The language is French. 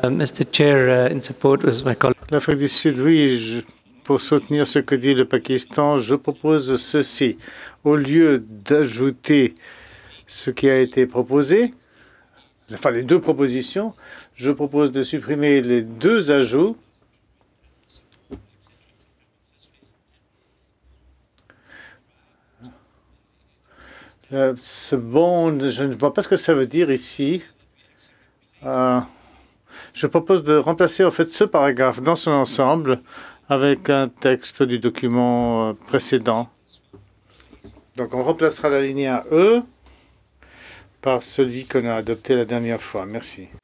Mr. Chair, in support with my colleague. L'Afrique du Sud, oui, pour soutenir ce que dit le Pakistan, je propose ceci. Au lieu d'ajouter ce qui a été proposé, enfin les deux propositions, je propose de supprimer les deux ajouts. Ce bond, je ne vois pas ce que ça veut dire ici. Je propose de remplacer en fait ce paragraphe dans son ensemble avec un texte du document précédent. Donc on remplacera l'alinéa E par celui qu'on a adopté la dernière fois. Merci.